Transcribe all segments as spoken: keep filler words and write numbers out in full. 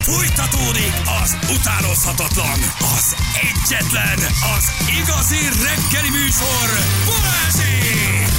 Fújtatódik az utánozhatatlan, az egyetlen, az igazi reggeli műsor, Balázsék!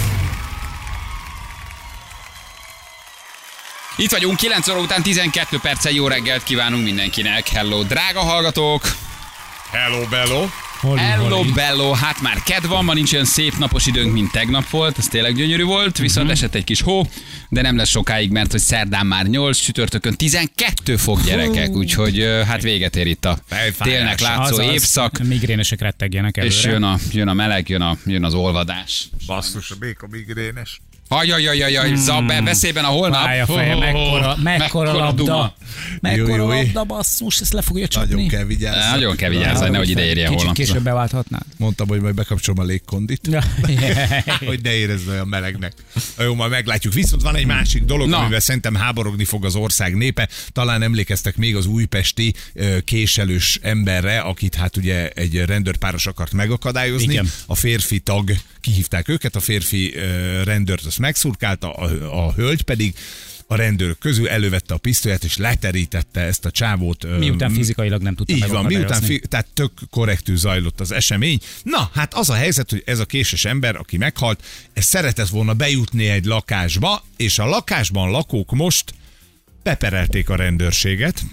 Itt vagyunk, kilenc óra után tizenkét perccel jó reggelt kívánunk mindenkinek. Hello, drága hallgatók! Hello, bello! Holi, Hello, holi. bello! Hát már kedv van, ma nincs olyan szép napos időnk, mint tegnap volt, ez tényleg gyönyörű volt, viszont uh-huh. esett egy kis hó, de nem lesz sokáig, mert hogy szerdán már nyolc, csütörtökön tizenkettő fok, gyerekek, úgyhogy hát véget ér itt a télnek látszó az, évszak. Az migrénesek rettegjenek előre. És jön a, jön a meleg, jön, a, jön az olvadás. Basszus, a béka migrénes. Ajajajajaj, hmm. Zabbe, beszélben a holnap. Fáj a feje, mekkora, mekkora labda. Mekkora labda, basszus, ezt le fogja csapni. Nagyon kell vigyázni. Nagyon kell vigyázni, nehogy ide érje holnap. Kicsit később beválthatnád. Mondtam, hogy majd bekapcsolom a légkondit, hogy ne érezd olyan melegnek. Jó, majd meglátjuk. Viszont van egy másik dolog, Na. amivel szerintem háborogni fog az ország népe. Talán emlékeztek még az újpesti késelős emberre, akit hát ugye egy rendőrpáros akart megakadályozni. Igen. A férfi tag, kihívták őket, a férfi rendőrt azt megszurkálta, a, a hölgy pedig a rendőrök közül elővette a pisztolyát, és leterítette ezt a csávót. Miután fizikailag nem tudta Így van, miután, fi, tehát tök korrektül zajlott az esemény. Na, hát az a helyzet, hogy ez a késes ember, aki meghalt, ez szeretett volna bejutni egy lakásba, és a lakásban lakók most beperelték a rendőrséget,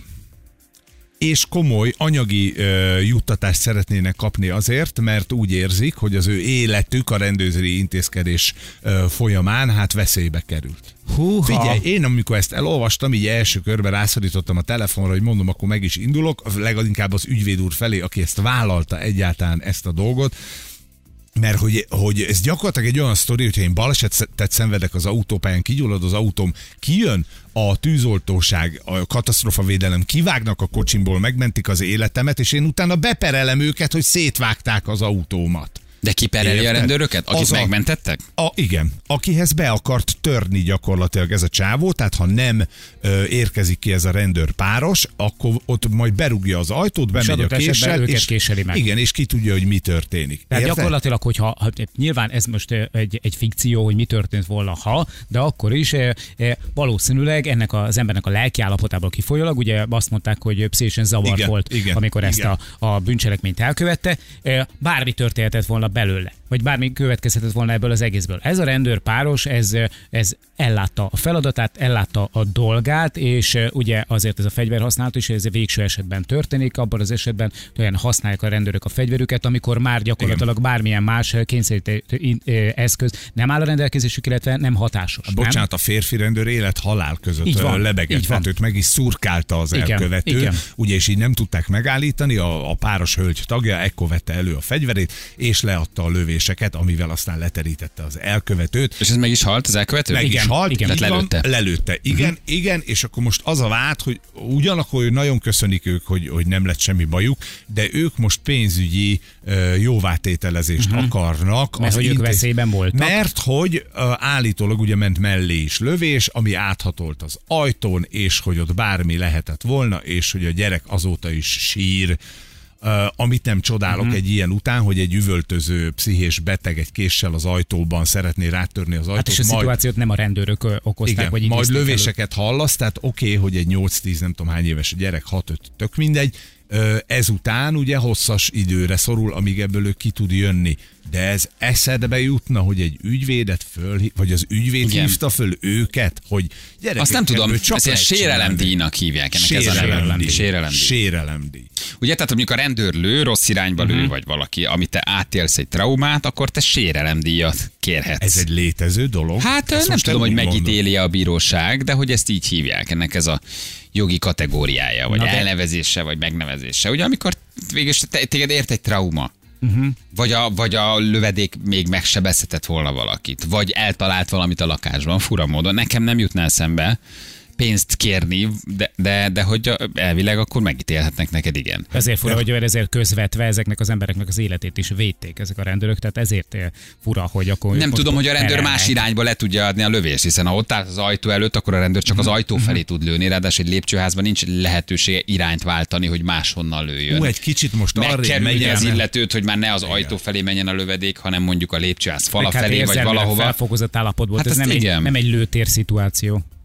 és komoly anyagi uh, juttatást szeretnének kapni azért, mert úgy érzik, hogy az ő életük a rendőri intézkedés uh, folyamán hát veszélybe került. Húha. Figyelj, én amikor ezt elolvastam, így első körben rászorítottam a telefonra, hogy mondom, akkor meg is indulok, legalinkább az ügyvéd úr felé, aki ezt vállalta egyáltalán ezt a dolgot, mert hogy, hogy ez gyakorlatilag egy olyan sztori, hogyha én balesetet szenvedek az autópályán, kigyullad az autóm, kijön a tűzoltóság, a katasztrófavédelem, kivágnak a kocsimból, megmentik az életemet, és én utána beperelem őket, hogy szétvágták az autómat. De ki pereli a rendőröket? Akit az megmentettek? A, a, igen. Akihez be akart törni gyakorlatilag ez a csávó, tehát ha nem ö, érkezik ki ez a rendőrpáros, akkor ott majd berúgja az ajtót, bemegy a késsel, és, késeli meg. Igen, és ki tudja, hogy mi történik. Tehát Érte? gyakorlatilag, hogyha ha, nyilván ez most egy, egy fikció, hogy mi történt volna, ha, de akkor is e, e, valószínűleg ennek az embernek a lelkiállapotából kifolyólag, ugye azt mondták, hogy pszichésen zavar igen, volt, igen, amikor igen. ezt a, a bűncselekményt elkövette, e, bármi történhetett volna belőle, vagy bármi következhetett volna ebből az egészből. Ez a rendőrpáros, ez, ez ellátta a feladatát, ellátta a dolgát, és ugye azért ez a fegyverhasználat is, ez a végső esetben történik, abban az esetben olyan használják a rendőrök a fegyverüket, amikor már gyakorlatilag Igen. bármilyen más kényszerítő eszköz nem áll a rendelkezésük, illetve nem hatásos. A, bocsánat, nem? a férfi rendőr élet-halál között lebegett, tehát őt meg is szurkálta az Igen. elkövető, Igen. ugye, és így nem tudták megállítani, a, a páros hölgy tagja ekkor vette elő a fegyverét, és leadta a lövéseket, amivel aztán leterítette az elkövetőt. És ez meg is halt az elkövető? Meg Igen. is halt, igen. Van, lelőtte. lelőtte. Igen, uh-huh. igen, és akkor most az a vád, hogy ugyanakkor nagyon köszönik ők, hogy, hogy nem lett semmi bajuk, de ők most pénzügyi uh, jóvátételezést uh-huh. akarnak. Mert hogy intéz... ők veszélyben voltak. Mert hogy uh, állítólag ugye ment mellé is lövés, ami áthatolt az ajtón, és hogy ott bármi lehetett volna, és hogy a gyerek azóta is sír. Uh, amit nem csodálok uh-huh. egy ilyen után, hogy egy üvöltöző pszichés beteg egy késsel az ajtóban szeretné rátörni az ajtót. Hát és a majd... szituációt nem a rendőrök okozták, igen, vagy majd lövéseket elő. Hallasz, tehát oké, okay, hogy egy nyolc-tíz nem tudom hány éves gyerek, hat-öt, tök mindegy. Uh, ezután ugye hosszas időre szorul, amíg ebből ő ki tud jönni. De ez eszedbe jutna, hogy egy ügyvédet föl, vagy az ügyvéd Igen. hívta föl őket, hogy gyerekek, azt nem tudom, ezt ilyen sérelemdíjnak hívják. Ennek sérelemdíj. Ez sérelemdíj. Sérelemdíj. Ugye, tehát amikor a rendőr lő, rossz irányba lő, uh-huh. vagy valaki, amit te átélsz egy traumát, akkor te sérelemdíjat kérhetsz. Ez egy létező dolog? Hát ezt nem tudom, hogy megítéli a bíróság, de hogy ezt így hívják. Ennek ez a jogi kategóriája, vagy Na elnevezése, vagy megnevezése. Ugye, amikor végül te, téged ért egy trauma, Uh-huh. Vagy, a, vagy a lövedék még megsebezhetett volna valakit, vagy eltalált valamit a lakásban, fura módon. Nekem nem jutna eszembe pénzt kérni, de, de, de hogy elvileg akkor megítélhetnek neked, igen. Ezért fura, hogy ezért közvetve ezeknek az embereknek az életét is védték ezek a rendőrök, tehát ezért fura, hogy akkor... Nem tudom, hogy a rendőr ellenek. Más irányba le tudja adni a lövést, hiszen ha ott áll az ajtó előtt, akkor a rendőr csak az ajtó felé tud lőni, ráadásul egy lépcsőházban nincs lehetősége irányt váltani, hogy máshonnan lőjön. Ú, egy kicsit most arra megy az illetőt, hogy már ne az ajtó felé menjen a lövedék, hanem mondjuk a lépcsőház fala felé, vagy valahova. Felfokozott állapotból, hát ez nem egy, nem egy lőtér szituáció.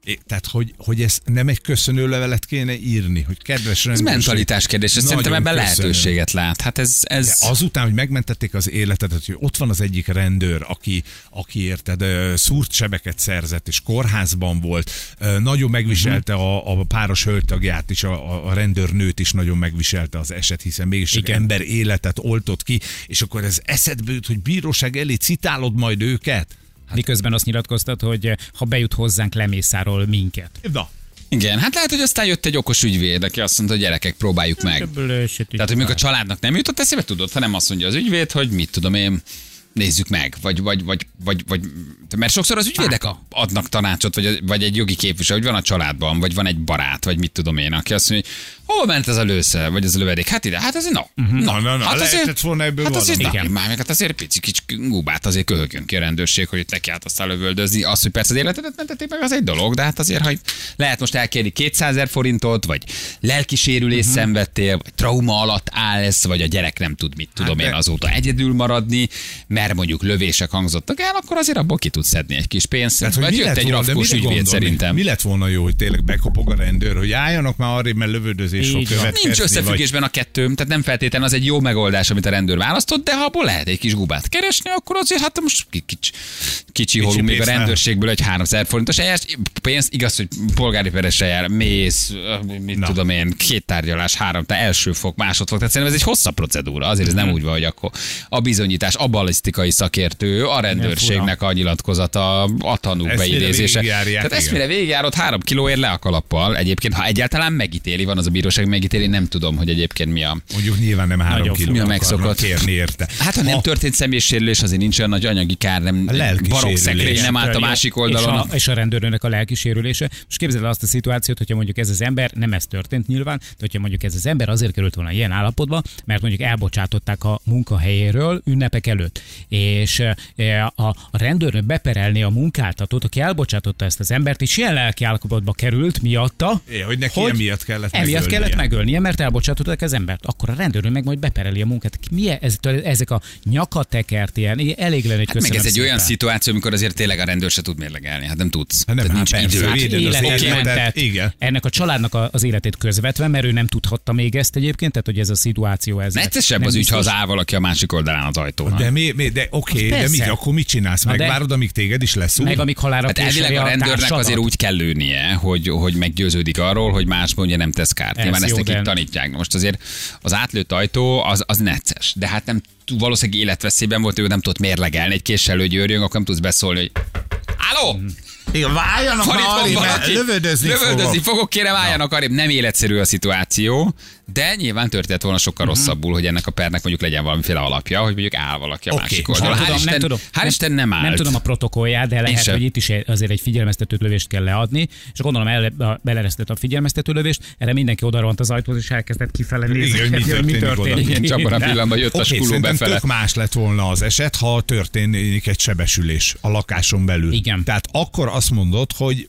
É, tehát, hogy, hogy ez nem egy köszönő levelet kéne írni, hogy kedves rendőrség. Ez mentalitás kérdés, és szerintem ebben köszönöm. lehetőséget lát. Hát ez, ez... De azután, hogy megmentették az életedet, hogy ott van az egyik rendőr, aki, aki érted, szúrt sebeket szerzett, és kórházban volt, nagyon megviselte a, a páros hölgytagját is, a, a rendőrnőt is nagyon megviselte az eset, hiszen mégis egy ember életet oltott ki, és akkor ez eszedbe jut, hogy bíróság elé citálod majd őket. Hát, miközben azt nyilatkoztat, hogy ha bejut hozzánk, lemészárol minket. Na. Igen, hát lehet, hogy aztán jött egy okos ügyvéd, aki azt mondta, hogy gyerekek, próbáljuk meg. Tehát, hogy még a családnak nem jutott eszébe, tudod, hanem azt mondja az ügyvéd, hogy mit tudom én, nézzük meg, vagy, vagy, vagy, vagy, vagy mert sokszor az ügyvédek adnak tanácsot, vagy, vagy egy jogi képviselő, hogy van a családban, vagy van egy barát, vagy mit tudom én, aki azt mondja, hogy hol ment ez a lőszer, vagy ez a lövedék? Hát ide, hát azért no. Uh-huh. Na, na, na, hát lehetett volna ebből hát azért, valami. Na, már meg hát azért pici kicsi gubát azért köhögjön ki a rendőrség, hogy itt neki át aztán lövöldözni. Az, hogy persze az életedet mentették meg, az egy dolog, de hát azért, hogy lehet most elkérni kétszázezer forintot, vagy lelkisérülés uh-huh. szenvedtél, vagy trauma alatt állsz, vagy a gyerek nem tud, mit tudom hát én azóta egyedül maradni, mert mondjuk lövések hangzottak el, akkor azért abból ki tudsz szedni egy kis pénzt. Tehát, vagy jött egy rafkós ügyvéd szerintem. Mi lett volna jó, hogy tényleg bekopog a rendőr, hogy álljanak már arrébb, mert lövöldözés fog következni. Nincs összefüggésben vagy... a kettő, tehát nem feltétlenül az egy jó megoldás, amit a rendőr választott, de ha abból lehet egy kis gubát keresni, akkor azért hát most kicsi, kicsi, kicsi holunk még a rendőrségből egy háromszáz forintos eljárás. Pénzt, igaz, hogy polgári peres eljár, mész, mit Na. tudom én, két tárgyalás, három, te első fok, másodfok, tehát szerintem ez egy hosszabb procedúra, azért ez nem úgy van, hogy akkor a bizonyítás, a balisztikai szakértő, a rendőrségnek a nyilatkozata, a tanúk ezt beidézése. Tehát ezt mire végigjárod három kilóért le a kalappal. Egyébként, ha egyáltalán megítéli, van az a bíróság megítéli, nem tudom, hogy egyébként mi a... Mondjuk nyilván nem három kiló mi a megszokott kérni érte. Hát ha nem ha... történt személysérülés, azért nincs olyan nagy anyagi kár, nem barokszekrény nem állt a másik oldalon. És a, és a rendőrnek a lelkisérülése. Most képzeld el azt a szituációt, hogyha mondjuk ez az ember, nem ez történt nyilván, de hogyha mondjuk ez az ember azért került volna ilyen állapotba, mert mondjuk elbocsátották a munkahelyéről ünnepek előtt. És a, a rendőrnek beperelni a munkáltatót, aki elbocsátotta ezt az embert, és ilyen lelki állapotba került miatta, é, hogy neki hogy emiatt kellett emiatt megölnie. kellett megölnie, mert elbocsátották az embert. Akkor a rendőrnő meg majd bepereli a munkát. Milyen ez, ezek a nyakatekert ilyen, elég lenne egy hát meg ez egy olyan szituáció, amikor azért tényleg a rendőr se tud mérlegelni. Hát nem tudsz. Hát nem, nincs hát idő. Hát életet mentett. Igen. Ennek a családnak az életét közvetve, mert ő nem tudhatta még ezt egyébként, tehát hogy ez a szituáció ez. Neccesebb az ügy, ha az áll valaki a másik oldalán az ajtónak. De mi, mi de oké, okay, de mi, akkor mit csinálsz? Megvárod, amíg téged is lesz meg amíg halálra hát elvileg a rendőrnek a azért úgy kell lőnie, hogy, hogy meggyőződik arról, hogy másban ugye nem tesz kárt. Nyilván ezt nekik tanítják. Most azért az átlőtt ajtó az, az necces, de hát nem valószínűleg életveszélyben volt, ő nem tudott mérlegelni, egy késsel lőgyőrjön, akkor nem tudsz beszólni, hogy álló! Igen, váljanak már arrébb, mert lövöldözni, lövöldözni fogok. fogok, kérem, váljanak arrébb. Nem életszerű a szituáció, de nyilván történt volna sokkal uh-huh. rosszabbul, hogy ennek a pernek mondjuk legyen valamiféle alapja, hogy mondjuk áll valaki a okay. másik oldalon. Hál' Isten, nem, hál' Isten nem állt. Nem tudom a protokollját, de lehet, hogy itt is azért egy figyelmeztető lövést kell leadni, és gondolom el, beleresztett a figyelmeztető lövést, erre mindenki odarohant az ajtóhoz, és elkezdett kifelé nézni, hogy mi történik. történik. Igen, csak a pillanatban jött okay, a skuló befele. Tök más lett volna az eset, ha történik egy sebesülés a lakáson belül. Igen. Tehát akkor azt mondod, hogy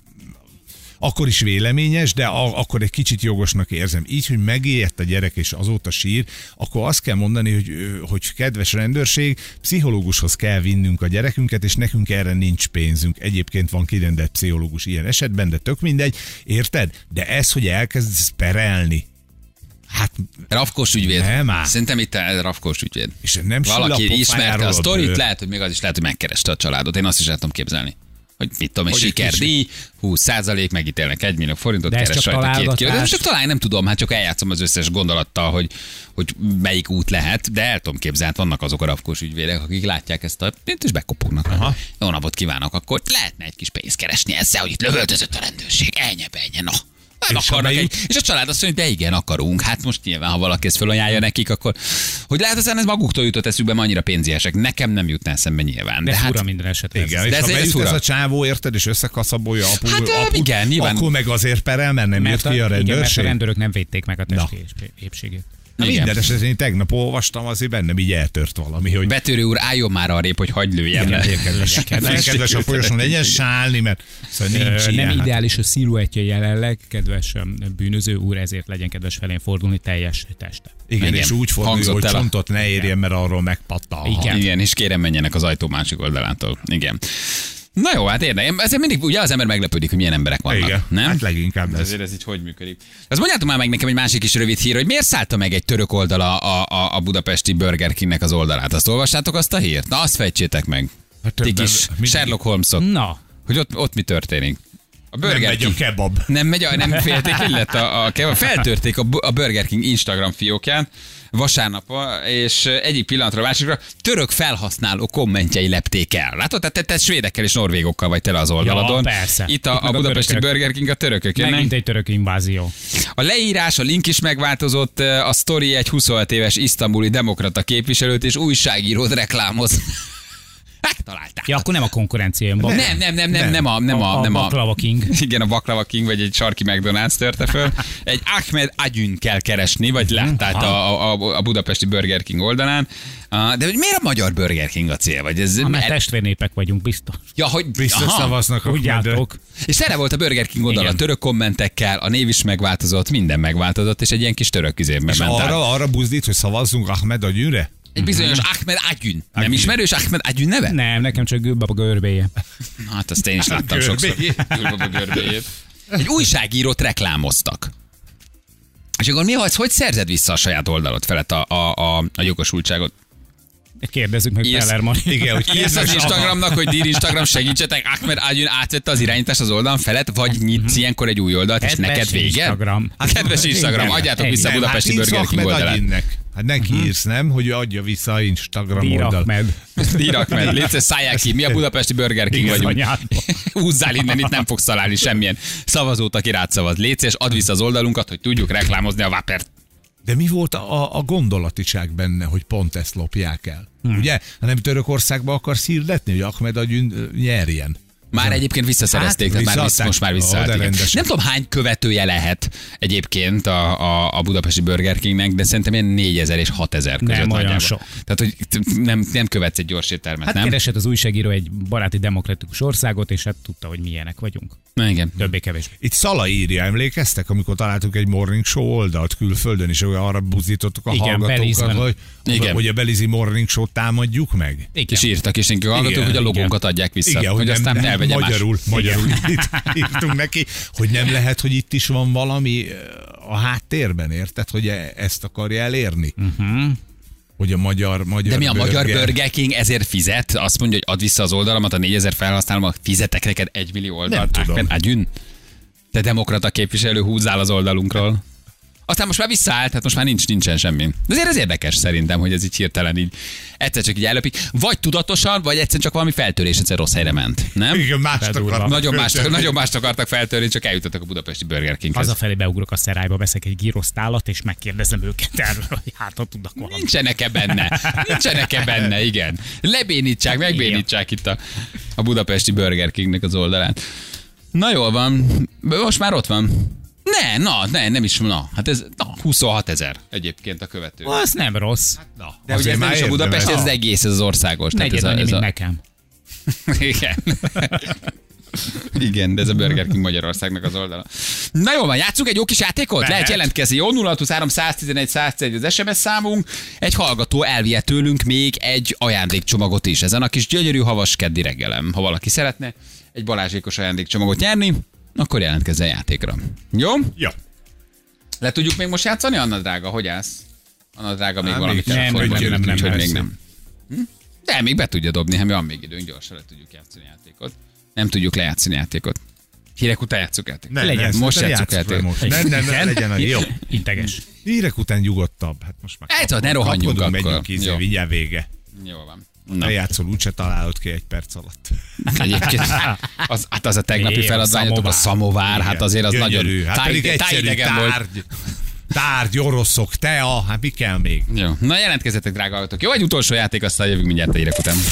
akkor is véleményes, de a, akkor egy kicsit jogosnak érzem. Így, hogy megijedt a gyerek és azóta sír, akkor azt kell mondani, hogy, hogy kedves rendőrség, pszichológushoz kell vinnünk a gyerekünket, és nekünk erre nincs pénzünk. Egyébként van kirendelt pszichológus ilyen esetben, de tök mindegy, érted? De ez, hogy elkezdesz perelni, hát... Rafkós ügyvéd. Nem áll. Szerintem itt a rafkós ügyvéd. És nem valaki ismerte a sztorit, lehet, hogy még az is lehet, hogy megkereste a családot. Én azt is el tudom képzelni. Hogy mit tudom, egy sikerdíj, húsz százalék, megítélnek egy millió forintot, keres rajta két kiló. De csak talán nem tudom, hát csak eljátszom az összes gondolattal, hogy, hogy melyik út lehet, de el tudom képzelni, vannak azok a rafkós ügyvédek, akik látják ezt a pénzt, és bekopognak. Aha. Jó napot kívánok, akkor lehetne egy kis pénzt keresni ezzel, hogy itt lövöldözött a rendőrség, ennyi, ennyi, na. Nem és, akarnak egy, és a család azt mondja, hogy de igen, akarunk. Hát most nyilván, ha valaki ezt felajánlja nekik, akkor hogy lehet, aztán ez maguktól jutott eszükbe, annyira pénziesek. Nekem nem jutná eszembe nyilván. De, de fura hát, minden esetben. Igen, és de ha bejut ez a csávó, érted, és összekaszabolja apu, hát, apu igen, nyilván. akkor meg azért perel, mert nem mert jött ki a rendőrség. Igen, mert a rendőrök nem védték meg a testi épségét. Na minden esetben én tegnap olvastam, azért bennem így eltört valami. Hogy... Betörő úr, álljon már arrébb, hogy hagyd lőjem le. Kedves, kedves, kedves a folyosón, legyen sálni, mert szóval nincs nem ilyen. ideális a sziluettje jelenleg, kedves bűnöző úr, ezért legyen kedves felén fordulni teljes teste. Igen, igen, és úgy fordulni, hogy csontot ne érjen, mert arról megpattal. Igen. Igen, és kérem menjenek az ajtó másik oldalától. Igen. Na jó, hát érdekes. Ezért mindig ugye az ember meglepődik, hogy milyen emberek vannak. Igen, nem? hát leginkább ez. Ezért ez így hogy működik. Az mondjátok már meg nekem egy másik kis rövid hír, hogy miért szállta meg egy török oldala a, a, a budapesti Burger Kingnek az oldalát. Azt olvastátok azt a hírt? Na azt fejtsétek meg. Hát Ti többen- kis mindig- Sherlock Holmesok. Na, Hogy ott, ott mi történik. A Nem Burger megy a King. kebab. Nem megy, a- nem félték illet a, a kebab. Feltörték a, Bu- a Burger King Instagram fiókján vasárnap, és egyik pillanatra a másikra török felhasználó kommentjei lepték el. Látod? Tehát te, te svédekkel és norvégokkal vagy tele az oldaladon. Ja, persze. Itt a, Itt a meg a budapesti törökök. Burger King a törökök jönnek. megint egy török invázió. A leírás, a link is megváltozott, a sztori egy huszonöt éves isztambuli demokrata képviselőt és újságírót reklámoz. Megtalálták. Ja, akkor nem a konkurencia jön. bak- Nem, nem, nem, nem, nem a, nem a, a nem a, Baklava King. Igen, a Baklava King, vagy egy sarki McDonald's törte föl. Egy Ahmed Agyün kell keresni, vagy láttál a, a, a budapesti Burger King oldalán. Ah, de hogy miért a magyar Burger King a cél? Vagy ez, Ha, mert testvérnépek vagyunk, biztos. ja, hogy, Biztos aha. szavaznak a Tudjátok. És erre volt a Burger King oldal, a Igen. török kommentekkel, a név is megváltozott, minden megváltozott, és egy ilyen kis török üzérbe És ment át. arra, arra buzdít, hogy szavazzunk Ahmed Agyűre? Egy bizonyos Ahmed Agyün. Nem Agyün. ismerős Ahmed Agyün neve? Nem, nekem csak Gülbaba görbéje. Hát azt én is láttam sokszor. Görbéjét. Gülbaba görbéjét. Egy újságírót reklámoztak. És akkor mi az, hogy szerzed vissza a saját oldalod felett a, a, a, a jogosultságot? Kérdezzük meg Írsz- Peller Mari. Igen, hogy Írsz az Instagramnak, hogy Dír Instagram segítsetek, Ahmed Agyün átvette az irányítást az oldalon felett, vagy nyitsz ilyenkor egy új oldalt, és Kedves neked vége? Instagram. Hát kedves Instagram, Igen. adjátok Igen. vissza a Nem, budapesti hát írsz Burger King Ahmed oldalát. Agyinnek. Hát neki írsz, nem? Hogy ő adja vissza a Instagram Dír oldalt. Ahmed. Dír Ahmed, légy szállják ki, mi a budapesti Burger King Igen, vagyunk. anyádba. Húzzál innen, itt nem fogsz találni semmilyen szavazót, aki rád szavaz. Légy szíves, add vissza az oldalunkat, hogy tudjuk reklámozni a Vapert. De mi volt a, a gondolatiság benne, hogy pont ezt lopják el? Hmm. Ugye? Ha nem Törökországba akarsz hirdetni, hogy Ahmed Agyün ö, nyerjen. Már egyébként visszaszerezték, Hát, tehát már vissza, visszaadták. most már Ó, de visszaállt. igen. rendesen. Nem tudom, hány követője lehet egyébként a, a, a budapesti Burger Kingnek, de szerintem ilyen négyezer és hatezer között Nem olyan nagyjából. sok. Tehát, hogy t- nem, nem követsz egy gyors éttermet, Hát nem? keresett az újságíró egy baráti demokratikus országot, és hát tudta, hogy milyenek vagyunk. Na, igen. Többé-kevésbé. Itt Szala írja, emlékeztek, amikor találtuk egy morning show oldalt külföldön, és arra buzdítottuk a Igen, hallgatókat, Belizben. hogy, Igen. hogy a Belizi morning show-t támadjuk meg? És írtak, és nekünk hallgatók, Igen, hogy a igen. logónkat adják vissza. Igen, hogy, hogy aztán nem, nem, elvegye más. magyarul, magyarul itt írtunk neki, hogy nem lehet, hogy itt is van valami a háttérben, érted, hogy e- ezt akarja elérni? Uh-huh. Hogy a magyar, magyar De mi a burger- magyar Burger King ezért fizet? Azt mondja, hogy add vissza az oldalamat, a négyezer felhasználómat, fizetek neked egy millió oldalt. Nem tudom. Ahmed Agyün? Te demokrata képviselő, húzzál az oldalunkról. Aztán most már visszaállt, hát most már nincs, nincsen semmi. De azért ez érdekes szerintem, hogy ez így hirtelen így egyszer csak így ellöpik. Vagy tudatosan, vagy egyszer csak valami feltörés, egyszer rossz helyre ment. Nem? Igen, mást Bedurva. akarnak. Nagyon mást, föltenni. nagyon mást akartak feltörni, csak eljutottak a budapesti Burger Kinghez. Hazafelé beugrok a szerályba, veszek egy gyrosztálat, és megkérdezem őket erről, hogy hát ha tudnak valami. Nincsenek-e benne? Nincsenek-e benne, igen. Lebénítsák, megbénítsák itt a, a budapesti Burger Kingnek az oldalát. Na jól van, most már ott van. Ne, na, ne, nem is, na, hát ez na, huszonhat ezer egyébként a követő. Az nem rossz. Na, De ugye ez nem is a Budapest, ez az egész, ez az országos. Tehát Negyed ez a, annyi, ez mint a... nekem. Igen. Igen, de ez a Burger King Magyarországnak az oldala. Na jó van, játsszunk egy jó kis játékot? Lehet, Lehet. jelentkezni. Jó, nulla hatvanhárom száztizenegy száztizenegy az es em es számunk. Egy hallgató elvihet tőlünk még egy ajándékcsomagot is. Ezen a kis gyönyörű havas keddi reggelem. Ha valaki szeretne egy balázsékos ajándékcsomagot nyerni, akkor jelentkezzen játékra. Jó? Jó. Le tudjuk még most játszani, Anna drága? Hogy állsz? Anna drága még Hát valamit még kell nem, formálni, nem, nem, nem, úgyhogy nem, még persze. nem. Hm? De még be tudja dobni, ha van még időnk, gyorsan le tudjuk játszani játékot. Nem tudjuk lejátszani játékot. Hírek után játszuk játékot. Ne, Legyen. ne, Most szerintem játsszuk játsszuk le játékot. most. Nem, nem, nem, legyen annyi. Jó. Integes. Hírek után nyugodtabb. Hát most már Hát, ne rohanjunk kapkodunk, akkor. megyünk izé, Jó. mindjárt vége. Jó van. Ne Na, játszol, úgyse találod ki egy perc alatt. egyébként az, hát az a tegnapi Igen, feladványotok, a szamovár, hát azért az Gyönyörű. nagyon Hát pedig táj- egyszerű tájidegen volt. tárgy. Tárgy, oroszok, tea, hát mi kell még? Jó. Na jelentkezzetek, drága hallgatók. Jó, egy utolsó játék, aztán jövünk mindjárt a hírek után.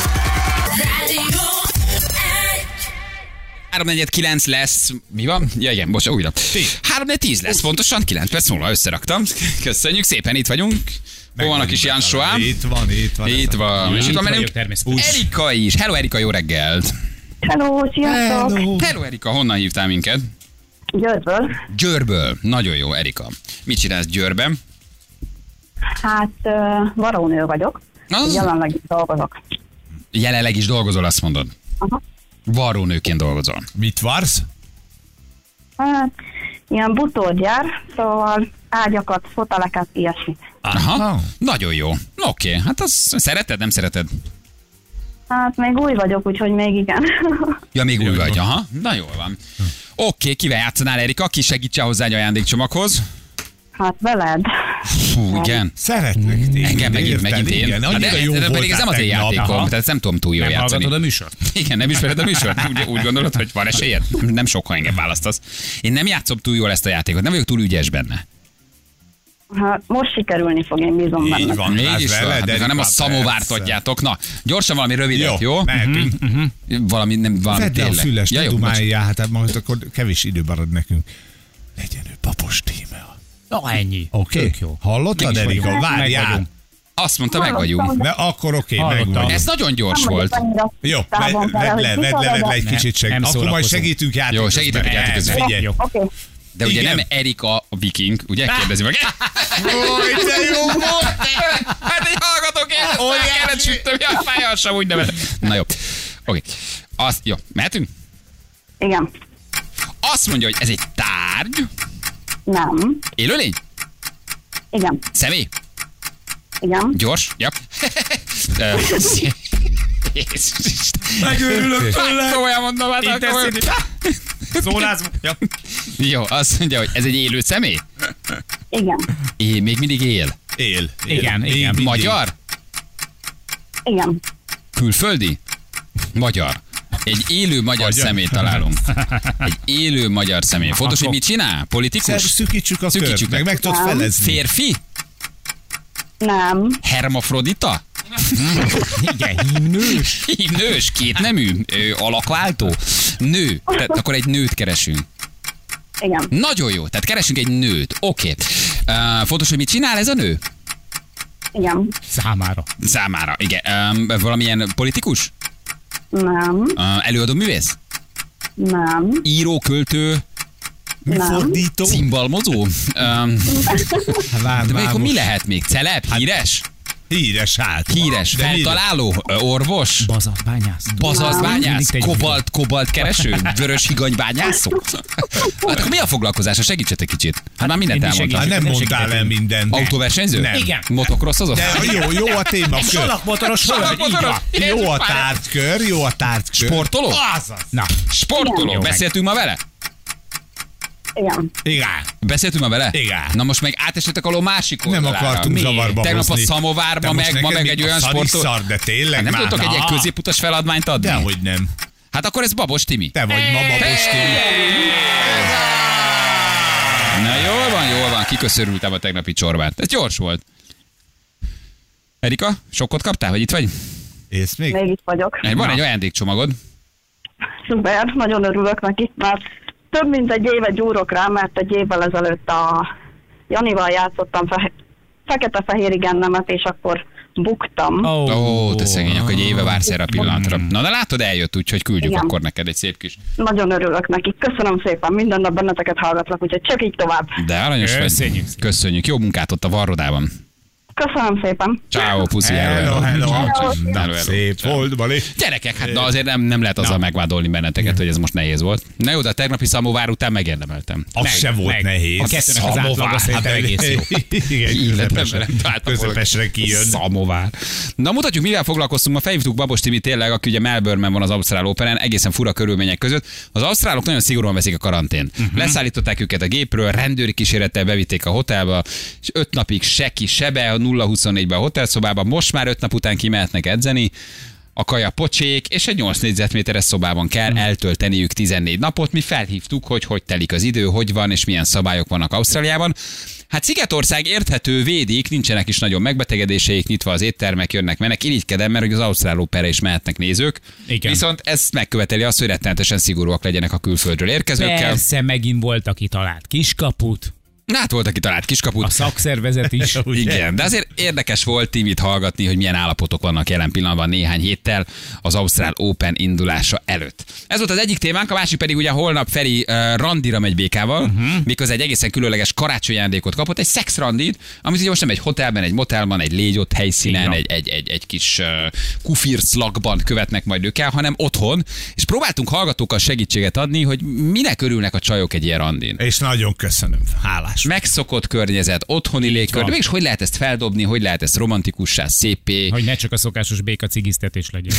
három negyven kilenc lesz. Mi van? Ja, igen, bocs, újra. három negyven tíz lesz, pontosan kilenc perc múlva összeraktam. Köszönjük szépen, itt vagyunk. Hol van a kis Jan Soá? Itt van, itt van. Itt van. És itt van vagyok velünk természetesen. Erika is. Hello, Erika, jó reggelt. Hello, sziasztok! Hello. Hello, Erika, honnan hívtál minket? Győrből. Győrből. Nagyon jó, Erika. Mit csinálsz Győrben? Hát uh, varónő vagyok, Az? jelenleg dolgozok. Jelenleg is dolgozol, azt mondod. Aha. Varrónőként dolgozol. Mit varsz? Hát, ilyen butórgyár, szóval ágyakat, foteleket, ilyesmit. Aha, Aha. nagyon jó. Oké, okay. Hát azt szereted, nem szereted? Hát még új vagyok, úgyhogy még igen. Ja, még új Jó, vagy, jó. aha. Na jól van. Oké, okay, kivel játszanál, Erika? Ki segítse hozzá egy ajándékcsomaghoz? Hát veled. Fú, igen. Szeretnek téged. Engem megint, érted? megint én. Igen, Na, annyira de, jó de pedig voltál ez nem az én tegnap. játékom, Aha. tehát nem tudom túl jól Nem játszani. hallgatod a műsort? Igen, nem ismered a műsort? Úgy, úgy gondolod, hogy van esélyed? Nem sok, ha engem választasz. Én nem játszom túl jól ezt a játékot, nem vagyok túl ügyes benne. Hát most sikerülni fog, én bízom benne. Így van, hát Mégis van, veled, hát, ha nem a Erika, szamovárt persze. adjátok. Na, gyorsan valami rövidet, jó? Jó, mehetünk. Valami, nem, valami Vedd le a tényleg. füles, Ja, ne jó, bocs. dumáljál, hát majd akkor kevés idő marad nekünk. Legyen ő papos tíme. Na ennyi. Oké, Tök jó. hallottad, Meg is Erika? vagyunk. Meg Várjál. vagyunk. Azt mondta, meg vagyunk. De akkor oké, Hallottam. meg vagyunk. Ez nagyon gyors volt. Jó, vedd le, vedd le, vedd le, vedd le egy Ne, kicsit segít. nem Akkor majd szórakozunk. segítünk játékozni. Jó, segítetek játékozni. Figyelj. Oké. De ugye Igen. nem Erika a viking, ugye? Kérdezi meg. Jaj, de jó volt! Hát egy hallgató kérdezte, Óriási. kellett süttöm, ja, fájjal sem úgy nevet. Na jó. Oké. Azt, jó, mehetünk? Igen. Azt mondja, hogy ez egy tárgy, Nem. élőlény, Igen. személy, Igen. gyors, ja. Ö, Jézus Isten. Megőrülök Hát, komolyan mondom, hát akkor... Szólázom. Ja. Jó, azt mondja, hogy ez egy élő személy? Igen. É, még mindig él. Él. Igen, Még igen. mindig. Magyar? Igen. Külföldi? Magyar. Egy élő magyar, Magyar. személyt találunk. Egy élő magyar személy. Fontos, hogy mit csinál? Politikus? Szűkítsük a Szűkítsük kört, meg meg. meg tudsz Nem. felezni. Férfi? Nem. Hermafrodita? Igen, hímnős. Nős, kétnemű, ö, alakváltó, nő. Tehát akkor egy nőt keresünk. Igen. Nagyon jó, tehát keresünk egy nőt. Oké. Okay. Uh, fontos, hogy mit csinál ez a nő? Igen. Számára. Számára, igen. Um, valamilyen politikus? Nem. Uh, előadó művész? Nem. Író, költő, Műfordító. cimbalmozó? Um, Vár, de vár, akkor mi most. lehet még? Celeb? Híres? Híres hát. Híres? De mi- Feltaláló? Ö, Orvos? Bazatbányász. Bazaszbányász? Mindig tegyük. Kobalt, kobalt kereső? Vörös higanybányászó? Hát akkor mi a foglalkozása? Segítsetek kicsit. Hát már mindent én is elmondtam. Hát nem Nem mondtál el segítettünk. mindent. Autóversenyző? Nem. Igen. Motocrossozó? De jó, jó a témakör. Salakmotoros hölgy, így Salakmotoros. van. Jó a tárgykör, jó a tárgykör. Sportoló? Azaz. Na, Sportoló. Jó, meg. Beszéltünk ma vele? Igen. Igen. Beszéltünk ma vele? Igen. Na most meg átesetek alól másik Nem oldalára. akartunk Miért? zavarba Tegnap hozni. a Szamovárba De most meg, ma neked meg mi egy a olyan szar is sportoló. szar, de tényleg Hát nem már. tudtok egy, egy Na. középutas feladványt adni? Dehogy nem. Hát akkor ez Babos Timi. Te vagy ma Babos Timi. Na jól van, jól van, kiköszörültem a tegnapi csorbát. Ez gyors volt. Erika, sokkot kaptál, hogy itt vagy? Ész még? Még itt vagyok. Van egy ajándékcsomagod. Szuper, nagyon örülök neki, mert több mint egy éve gyúrok rá, mert egy évvel ezelőtt a Janival játszottam fe- fekete-fehér igennemet, és akkor buktam. ó, Ó, oh, te szegény, akkor egy éve vársz erre a pillanatra. Mm. Na de látod, eljött, úgyhogy küldjük Igen. akkor neked egy szép kis. Nagyon örülök neki. Köszönöm szépen, minden nap benneteket hallgatlak, úgyhogy csak így tovább. De aranyos vagy. Köszönjük. Köszönjük. Jó munkát ott a varrodában. Köszönöm szépen. Ciao, puszi, Hello, hello. Hello, Na, hello. szép Ciao. volt, Bali. Gyerekek, hát na azért nem, nem lehet azzal megvádolni benneteket, hogy ez most nehéz volt. Na jó, de a tegnapi szamovár után megérdemeltem. Az Meg, se volt meg. nehéz. A kettőnek az Szamovár. átlaga szerintem egész jó. Igen, Életemben közepesen, nem találtam volna. közepesre kijön. Szamovár. Na mutatjuk, mivel foglalkoztunk. Ma felhívtuk Babos Timi tényleg, aki ugye Melbourneben van az Ausztrál Operen, egészen fura körülmények között. Az ausztrálok nagyon szigorúan veszik a karantént. Uh-huh. Leszállították őket a gépről, rendőri kísérettel bevitték a hotelba, és öt napig se ki, se be, a nulla huszonnégyben a hotelszobában. Most már öt nap után kimehetnek edzeni. A kaja pocsék, és egy nyolc négyzetméteres szobában kell eltölteniük tizennégy napot. Mi felhívtuk, hogy hogy telik az idő, hogy van, és milyen szabályok vannak Ausztráliában. Hát Szigetország érthető, védik, nincsenek is nagyon megbetegedéseik, nyitva az éttermek, jönnek, mennek. Irigykedem, mert hogy az Ausztrál Opera is mehetnek nézők. Igen. Viszont ez megköveteli azt, hogy rettenetesen szigorúak legyenek a külföldről érkezőkkel. Persze, megint volt, aki talált kiskaput. Hát volt, aki talált kiskaput. A szakszervezet is. Igen, de azért érdekes volt Timit hallgatni, hogy milyen állapotok vannak jelen pillanatban néhány héttel az Ausztrál Open indulása előtt. Ez volt az egyik témánk, a másik pedig ugye holnap Feri uh, randira megy békával, uh-huh. miközben egy egészen különleges karácsonyi ajándékot kapott, egy szexrandit, amit ugye most nem egy hotelben, egy motelban, egy légyott helyszínen, egy, egy, egy, egy kis uh, kufirszlakban követnek majd ők el, hanem otthon, és próbáltunk hallgatókkal segítséget adni, hogy minek örülnek a csajok egy ilyen randin. És nagyon köszönöm, hálás. Megszokott környezet, otthoni légkör, de mégis hogy lehet ezt feldobni, hogy lehet ezt romantikussá, szépé. Hogy ne csak a szokásos béka cigiztetés legyen.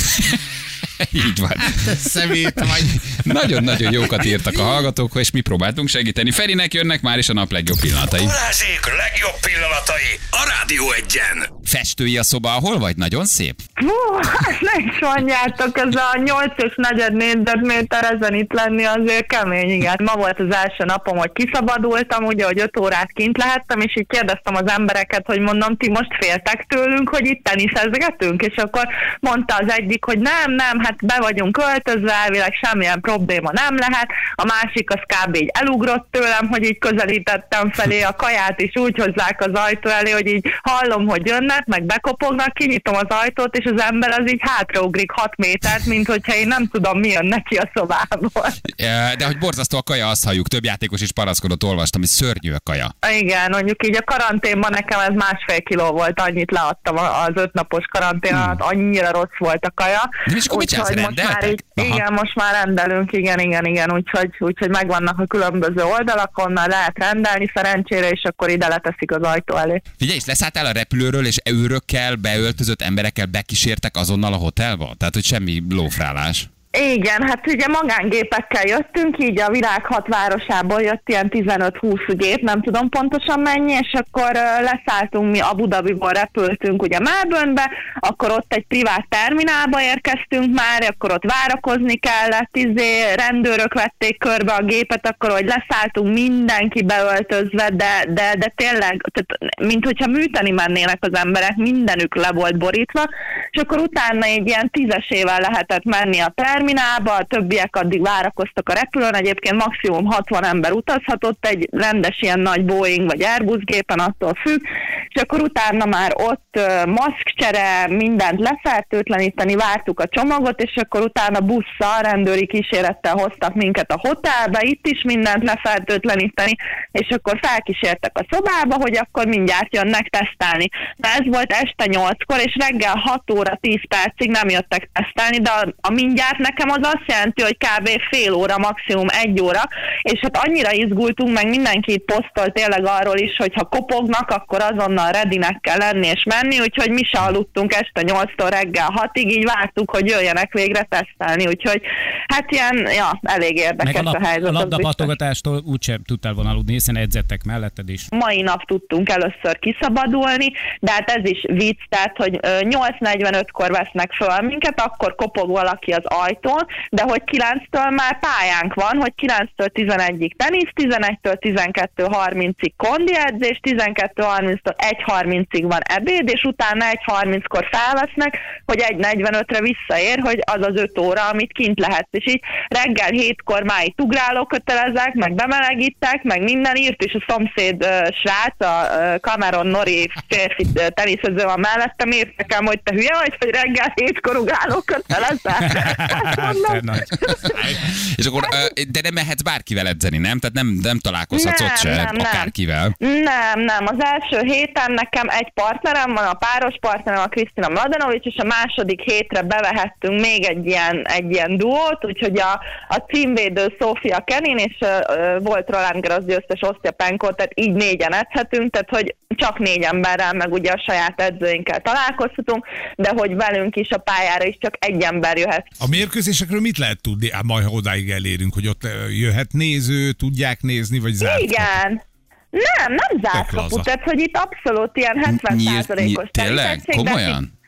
Így van. Szemét vagy. Nagyon-nagyon jókat írtak a hallgatók, és mi próbáltunk segíteni. Ferinek jönnek már is a nap legjobb pillanatai. Balázsék legjobb pillanatai a Rádió Egyen. Festői a szoba, ahol vagy? Nagyon szép. Hú, hát ne is mondjátok, ez a nyolc és negyed négyzetméter ezen itt lenni azért kemény, igen. Ma volt az első napom, hogy kiszabadultam, ugye, hogy öt órát kint lehettem, és így kérdeztem az embereket, hogy mondom, ti most féltek tőlünk, hogy itt teniszezgetünk, és akkor mondta az egyik, hogy nem, nem, hát be vagyunk öltözve, elvileg semmilyen probléma nem lehet, a másik az kb. Így elugrott tőlem, hogy így közelítettem felé a kaját, és úgy hozzák az ajtó elé, hogy így hallom, hogy jönnek, meg bekopognak, kinyitom az ajtót, és az ember az így hátraugrik hat métert, mint hogyha én nem tudom, mi jön neki a szobából. De hogy borzasztó a kaja, azt halljuk, több játékos is panaszkodott, olvastam, hogy szörnyű a kaja. Igen, mondjuk így a karanténban nekem ez másfél kiló volt, annyit leadtam az ötnapos karantén alatt, hmm. annyira rossz volt a kaja. De és akkor mit csinálsz, rendeltek? Igen, most már rendelünk, igen, igen, igen, úgyhogy, úgyhogy megvannak a különböző oldalakon, már lehet rendelni szerencsére, és akkor ide leteszik az ajtó elé. Figyelj, és leszálltál a repülőről, és őrökkel, beöltözött emberekkel bekísértek azonnal a hotelba? Tehát, hogy semmi lófrálás. Igen, hát ugye magángépekkel jöttünk, így a világ hat városából jött ilyen tizenöt-húsz gép, nem tudom pontosan mennyi, és akkor uh, leszálltunk, mi Abu Dhabiból repültünk ugye Melbournebe, akkor ott egy privát terminálba érkeztünk már, akkor ott várakozni kellett, izé, rendőrök vették körbe a gépet, akkor hogy leszálltunk mindenki beöltözve, de, de, de tényleg, tehát, mint hogyha műteni mennének az emberek, mindenük le volt borítva, és akkor utána egy ilyen tízesével lehetett menni a terminálba, terminálba, a többiek addig várakoztak a repülőn, egyébként maximum hatvan ember utazhatott, egy rendes ilyen nagy Boeing vagy Airbus gépen, attól függ, és akkor utána már ott uh, maszkcsere, mindent lefertőtleníteni, vártuk a csomagot, és akkor utána busszal, rendőri kísérettel hoztak minket a hotelbe, itt is mindent lefertőtleníteni, és akkor felkísértek a szobába, hogy akkor mindjárt jönnek tesztelni. De ez volt este nyolckor, és reggel hat óra tíz percig nem jöttek tesztelni, de a, a mindjárt nekem az azt jelenti, hogy kb. Fél óra, maximum egy óra, és hát annyira izgultunk, meg mindenki itt posztolt tényleg arról is, hogy ha kopognak, akkor azonnal redinek kell lenni és menni, úgyhogy mi se aludtunk este nyolctól reggel hatig, így vártuk, hogy jöjjenek végre tesztelni, úgyhogy hát ilyen, ja, elég érdekes meg a, a helyzet. A labdapatogatástól úgysem tudtál volna aludni, hiszen edzettek melletted is. Mai nap tudtunk először kiszabadulni, de hát ez is vicc, tehát, hogy nyolc negyvenötkor vesznek föl minket, akkor kopog valaki az ajtón, de hogy kilenctől már pályánk van, hogy kilenctől tizenegyig tenisz, tizenegytől tizenkettő harmincig kondi edzés, tizenkettő harminctól egy harmincig van ebéd, és utána egy harminckor felvesznek, hogy egy negyvenötre visszaér, hogy az az öt óra, amit kint lehet. És így reggel hétkor már itt ugráló kötelezek, meg bemelegítek, meg minden, írt, és a szomszéd uh, srác, a uh, Cameron Nori férfi uh, teniszező van mellettem, írt nekem, hogy te hülye vagy, hogy reggel hétkor ugráló kötelezek. És akkor, de nem mehetsz bárkivel edzeni, nem? Tehát nem, nem találkozhatsz nem, ott se, nem, akárkivel. Nem, nem. Az első héten nekem egy partnerem van, a páros partnerem, a Krisztina Mladenovics, és a második hétre bevehettünk még egy ilyen, egy ilyen duót, úgyhogy a, a címvédő Szófia Kenin, és uh, volt Roland Garros győztes Osztyapenko, tehát így négyen edzhetünk, tehát hogy csak négy emberrel, meg ugye a saját edzőinkkel találkozhatunk, de hogy velünk is a pályára is csak egy ember jöhet. A mérkőzésekről mit lehet tudni? Á, majd ha odáig elérünk, hogy ott jöhet néző, tudják nézni, vagy zárt? Igen. Nem, nem zárt kapu, tehát hogy itt abszolút ilyen hetven százalékos tényleg? Komolyan?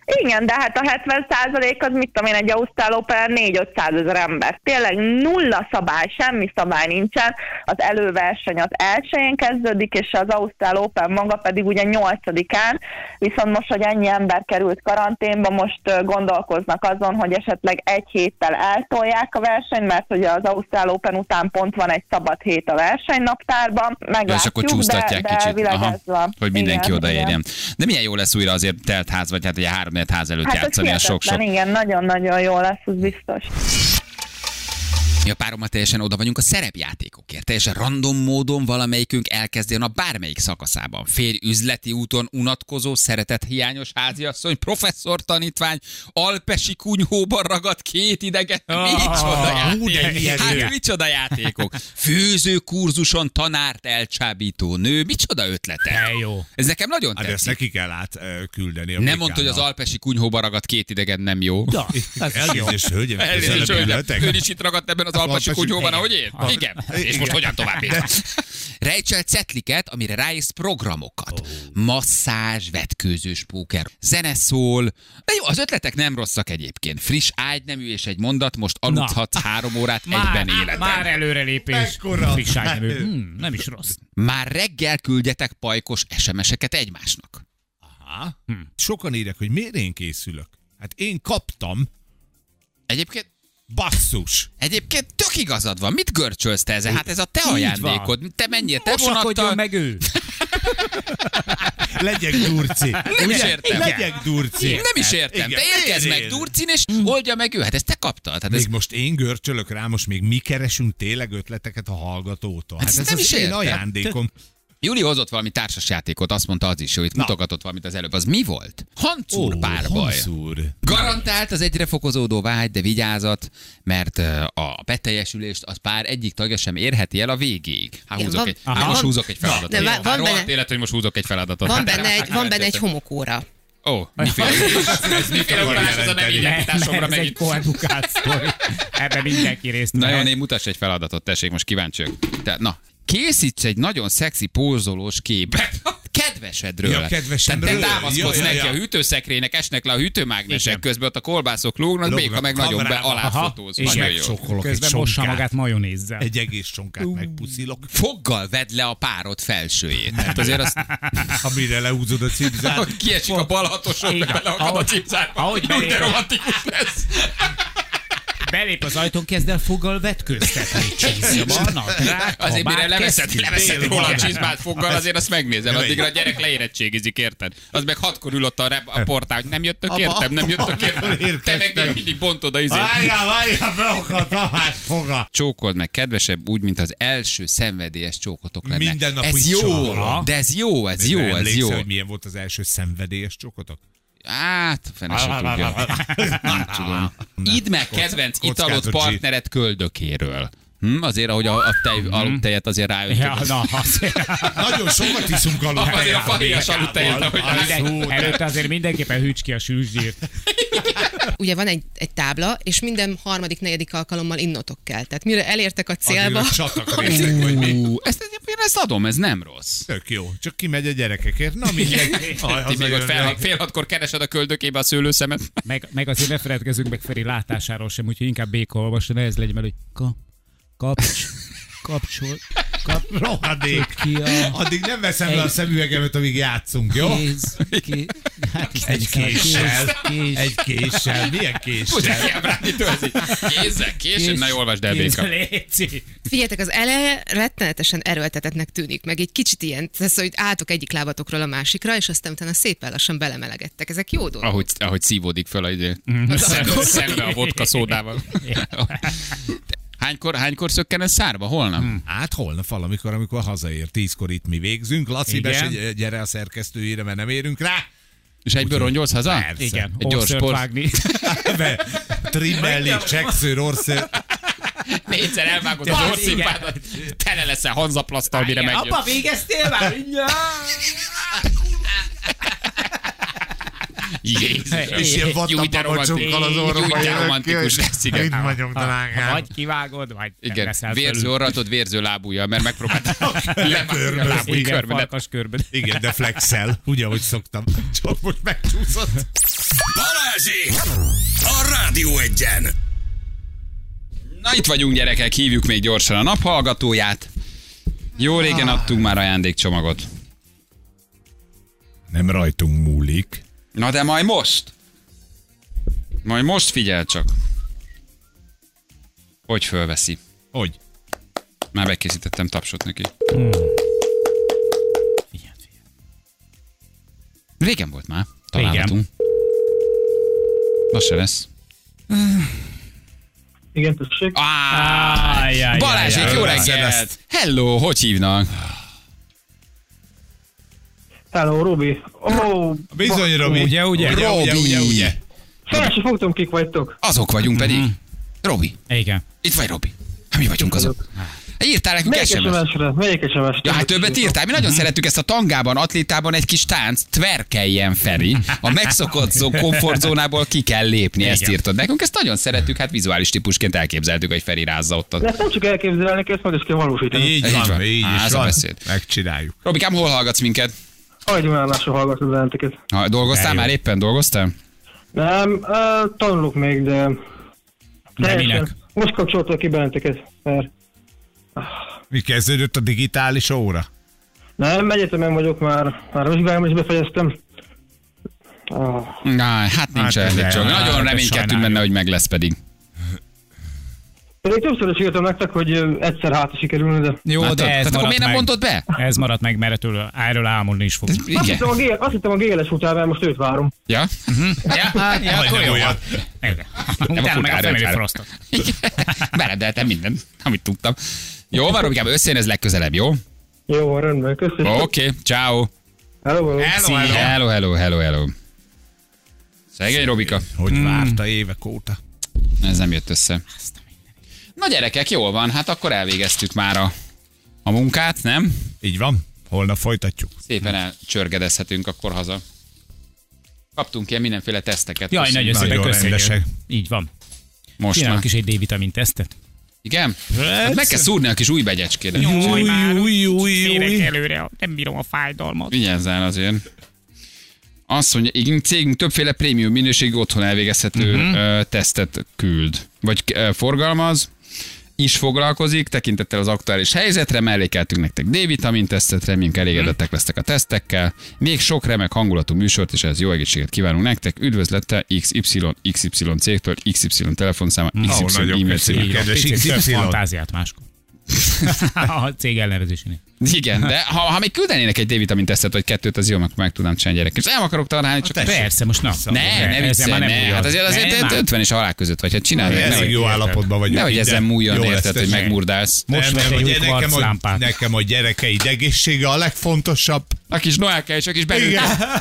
Igen, de hát a hetven százalék az mit tudom én, egy Ausztrál Open négy-ötszázezer ember. Tényleg nulla szabály, semmi szabály nincsen. Az előverseny az elsőjén kezdődik, és az Ausztrál Open maga pedig ugye nyolcadikán, viszont most, hogy ennyi ember került karanténba, most gondolkoznak azon, hogy esetleg egy héttel eltolják a versenyt, mert ugye az Ausztrál Open után pont van egy szabad hét a versenynaptárban. Meglátjuk, ja, és akkor csúsztatják de, kicsit, de aha, van. hogy mindenki igen, odaérjen. Igen. De milyen jó lesz újra azért telt ház, vagy hát ugye három ház előtt hát játszani a sok-sok. Igen, nagyon-nagyon jó lesz, az biztos. Mi a párommal teljesen oda vagyunk a szerepjátékokért. Teljesen random módon valamelyikünk elkezdjen a bármelyik szakaszában. Férj üzleti úton unatkozó, szeretethiányos háziasszony, professzor tanítvány, alpesi kunyhóban ragadt két idegen. Oh, micsoda játék. uh, Hát micsoda játékok. Főző kurzuson tanárt elcsábító nő. Micsoda ötlete. De jó. Ez nekem nagyon Hát tetszik. ezt neki kell átküldeni. Nem mondta, hogy az alpesi kunyhóban ragadt két idegen nem jó. Da, Elnézést, hölgyem. Elnézést, hölgyem. Ön is itt ragadt ebben az alpesi kunyhóban, ahogy én? Ah. Igen. És most hogyan tovább én? Rejts el cetliket, amire ráírsz programokat. Oh. Masszázs, vetkőzős póker, zene szól. De jó, az ötletek nem rosszak egyébként. Friss ágynemű és egy mondat, most aludhatsz három órát már, egyben életben. Már előrelépés. Mekkora? Friss ágynemű. Hmm, nem is rossz. Már reggel küldjetek pajkos es em eseket egymásnak. Aha. Hm. Sokan írják, hogy miért én készülök. Hát én kaptam. Egyébként Basszus! Egyébként tök igazad van. Mit görcsölsz te ezzel? Hát ez a te Így ajándékod. van. Te menjél, te Mosakodjon vonattal. meg ő. Legyek durci. Nem is értem. Legyek durci. Nem is értem. Igen. De érkezz Miért meg én? Durcin, és oldja meg ő. Hát ezt te kaptad. Hát ez... Még most én görcsölök rá, most még mi keresünk tényleg ötleteket a hallgatótól. Hát, Hát ez nem az is én értem. ajándékom. Júli hozott valami társasjátékot, azt mondta az is, hogy itt Na. mutogatott valamit az előbb. Az mi volt? Hancúr párbaj. Hanszúr. Garantált az egyre fokozódó vágy, de vigyázat, mert ö, a beteljesülést az pár egyik tagja sem érheti el a végéig. Hát, Igen, húzok van- egy, hát Aha. most húzok egy feladatot. De van- Hát van rohadt benne- élet, hogy most húzok egy feladatot. Van Hát benne erre egy, már van benne egy rájöttem. homokóra. Ó, miféle ez miféle akar utalás ez a jelenteni? nevényításomra Ez egy megint. koedukát sztori. Ebben mindenki részt Na jó, vehet. én mutass egy feladatot, tessék, most kíváncsi vagyok. Tehát, na, készíts egy nagyon szexi pózolós képet a kedvesedről. Ja, kedvesemről. Te, te támaszkodsz Ja, ja, neki ja. a hűtőszekrénynek, esnek le a hűtőmágnesek Igen. közben, ott a kolbászok lógnak, Lógnak béka meg nagyon be kamerába. alá Aha, fotóz. igen. Nagyon jó. Megcsokolok egy Közben mossa sonkát. magát majonézzel. Egy egész csonkát megpuszilok. Foggal vedd le a párod felsőjét. Hát azért azt, Amire leúzod a cipzát. hogy kiesik a bal hatosod, Igen. beleakad a Ahogy- cipzárba. ahogy Úgy de belép a- romantikus lesz. Belép az ajtón, kezd el foggal vetköztetni. Csizma, nadrág, Azért mire kabát, leveszed, kezd- leveszed Tél róla a van. csizmát foggal, azért azt megnézem. Nem Addigra a egy- gyerek leérettségizik, érted? Az meg hatkor ül ott a, rep- a portál, hogy nem jöttök, Apa, értem, nem jöttök, apa, értem. Te meg érkeztek. még mindig bontod a izét. Várjál, várjál, beakadt Tamás foga. Csókold meg kedvesebb, úgy, mint az első szenvedélyes csókotok lenne. Minden nap ez úgy jó, csókolom. de ez jó, ez jó, ez Emlékszel, jó. hogy milyen volt az első szenvedélyes csokotok? Hát, fene se tudja. Nem tudom. Idd meg kedvenc Kockázatos italod zsír. partnered köldökéről. Hm, azért, ahogy a, a tej, aludtejet azért rájöttök. Ja, na, azért, Nagyon sokat iszunk aludteját. Azért a fahéjas aludtejet, ahogy minden, előtte azért mindenképpen hűts ki a sűzsírt. Ugye van egy, egy tábla, és minden harmadik, negyedik alkalommal innotok kell. Tehát mire elértek a célba, Addig a csatak részek, vagy mi? Ú, ezt, én ezt adom, ez nem rossz. Tök jó. Csak kimegy a gyerekekért. Na mindegy. Aj, Ti még ott fél, hazajönnek. fél hatkor keresed a köldökébe a szőlőszemet. Meg, meg azért ne feledkezzünk meg Feri látásáról sem, úgyhogy inkább béka olvasson, ez legyen, mert hogy kap, kapcs, kapcsol, kap, Rohadék. ki a Addig nem veszem le a szemüvegemet, amíg játszunk, jó? kéz, kéz, hát is Egy nem is kell, késsel. kéz, kéz. Egy késsel. Milyen Ugye késsel? kiábrálni tőle, kézzel, későn, na jól olvasd el, kéz, Béka. léci. figyeljetek, az eleje rettenetesen erőltetetnek tűnik, meg egy kicsit ilyen, tehát, hogy álltok egyik lábatokról a másikra, és aztán utána szépen lassan belemelegedtek. Ezek jó dolgok. Ahogy, ahogy szívódik föl a izé. Szembe, szembe a vodka szódával. Hánykor, hánykor szökken ez szárba? Holnap? Hmm. Hát holnap valamikor, amikor hazaér. Tízkor itt mi végzünk. Laci, Igen. bes, gyere a szerkesztőjére, mert nem érünk rá. És egyből rongyolsz haza? Persze. Igen, Egy gyors orszört sport. vágni. Be, trimmelli, csekszőr, orszőr. Négyszer elvágod az Igen. orcimpádat, tele leszel hanzaplasztal, mire megjön. Apa, végeztél már? Jézus. És ilyen vattapapacsokkal az orromba Úgy de jövök ki, romantikus hogy lesz, igen. itt vagyok, drágám. Vagy kivágod, vagy nem Igen, leszel vérző fölül. orratod, vérző lábúja, mert megpróbáltam levágni a lábúj Igen, körbenet. farkas körben. Igen, de flexel, ugye, ahogy szoktam. Csak most megcsúszott. Balázsék! A Rádió Egyen! Na itt vagyunk, gyerekek, hívjuk még gyorsan a naphallgatóját. Jó régen adtunk már ajándékcsomagot. Nem rajtunk múlik. Na de majd most. Majd most figyel csak. Hogy fölveszi. Hogy? Már bekészítettem tapsot neki. Figyeld, figyeld. Régen volt már. Találhatunk. Most se lesz. Igen, tessék. Ah, Balázsék, jó reggelt! Hello, hogy hívnak? Hello, Robi. Oh, Bizony, Robi. Ugye, ugye? Ugye, ugye, ugye, ugye. fel sem fogtam, kik vagytok. Azok vagyunk pedig. Robi, Igen. itt vagy Robi. Hát mi vagyunk azok. Írtál nekünk Melyik es em es? es em es-re? Melyik es em es-re? Ja, hát többet írtál. Mi nagyon szeretjük ezt a tangában, atlétában egy kis tánc, twerkeljen Feri. A megszokott zó- komfortzónából ki kell lépni, ezt írtad nekünk. Ezt nagyon szeretjük, hát vizuális típusként elképzeltük, hogy Feri rázza ott. De ezt nem csak elképzelni, ezt meg is kell valósítani. Így Így van, van. így Á, is ez a van. beszéd. Megcsináljuk. Robikám, hol hallgatsz minket? Agyonállásra hallgatok benneteket. Ha dolgoztál De már jó. éppen? Dolgoztál? Nem, uh, tanulok még, de... De teljesen- minek? Most kapcsoltak ki benneteket, mert... Mi kezdődött a digitális óra? Nem, egyetemen vagyok már, már vizsgáim is befejeztem. Ah, Na, hát nincs Hát, elég de- csak. hát, Nagyon de reménykedtünk sajnáljuk. benne, hogy meg lesz pedig. pedig többször is írtam nektek, hogy ö, egyszer hátra sikerülne, de... Jó, Hát, de ez tehát akkor maradt miért nem meg. mondod be? Ez maradt meg, mert ettől, erről álmodni is fog. Azt Igen. hittem a, G- azt hittem a gé el es után, mert most őt várom. Ja? Ja, hát, ja, Majdnem akkor jó. olyan. Igen. Nem a Utána meg a futár Family ötven. Frostot. Berendeltem mindent, amit tudtam. Jó van, Robikám, összejön ez legközelebb, jó? Jó, van, rendben, köszönöm. Oké, okay, ciao. Hello, hello. Hello, hello. Hello, hello, hello, hello. Szegény Robika. Hogy várta évek óta. Ez nem jött össze. Na gyerekek, jól van, hát akkor elvégeztük már a, a munkát, nem? Így van. Holnap folytatjuk. Szépen elcsörgedezhetünk akkor haza. Kaptunk ilyen mindenféle teszteket. Jaj, Köszönjük. nagyon szépen Nagyon köszönjük. rendesek. Így van. Most már. Csinálunk is egy D-vitamin tesztet. Igen? Hát meg kell szúrni a kis új begyecskédet. Jaj, már új, új, férek új. előre, nem bírom a fájdalmat. Vigyázzál azért. Azt mondja, igen, cégünk többféle prémium minőségű otthon elvégezhető uh-huh. tesztet küld. Vagy ö, forgalmaz, is foglalkozik, tekintettel az aktuális helyzetre, mellékeltünk nektek D-vitamin tesztet, reméljünk elégedettek lesztek a tesztekkel. Még sok remek hangulatú műsort, és ez jó egészséget kívánunk nektek. Üdvözlettel iksz ipszilon, iksz ipszilon cégtől, iksz ipszilon telefonszáma, iksz ipszilon nagyon e-mail köszönjük. cég. Kedves Picit több iksz ipszilon. fantáziát máskor. A cég elnevezésénél. Igen, de ha, ha még küldenének egy D-vitamin tesztet, vagy kettőt, az jó, akkor meg tudnám csinálni gyerek. És nem akarok találni, csak tessék. Persze, most na. ne, ne Ezzel viccelj, már nem ne. múljon. Hát azért, azért Nem, már. ötven és alá között vagy, hát csinálj meg. Elég Nehogy, jó állapotban vagyunk. nehogy így, de ezen múljon, jó lesz, érted, hogy tessék. megmurdálsz. Most Nem, vett nem, egy új ugye nekem, a, kvarclámpát. nekem a gyerekeid egészsége a legfontosabb. A kis Noelke és a kis belül.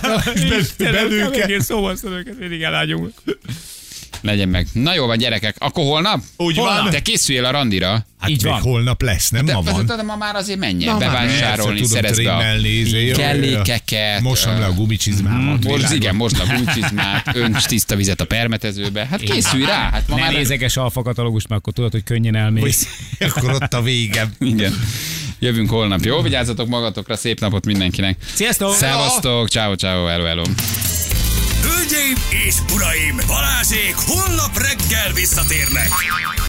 Belőke. Szóval szöröket mindig elágyunk. Legyen meg. Na jó van, gyerekek. Akkor holnap? Úgy holnap. van. Te készüljél a randira. Hát Így még van. holnap lesz, nem De, ma van. de, de ma már azért menjen. Na, már Bevásárolni, persze, szerez tudom be a trimmelni, izé, jó, kellékeket. Mosom le a gumicsizmámat. Most világos. igen, most a gumicizmát, önts tiszta vizet a permetezőbe. Hát készülj rá. Hát ma Ne már... nézeges alfakatalógust, mert akkor tudod, hogy könnyen elmész. Akkor ott a végem. Igen. Jövünk holnap. Jó, vigyázzatok magatokra, szép napot mindenkinek. Sziasztok! Szevasztok, ciao, ciao, hello, hello. Hölgyeim és uraim, Balázsék holnap reggel visszatérnek.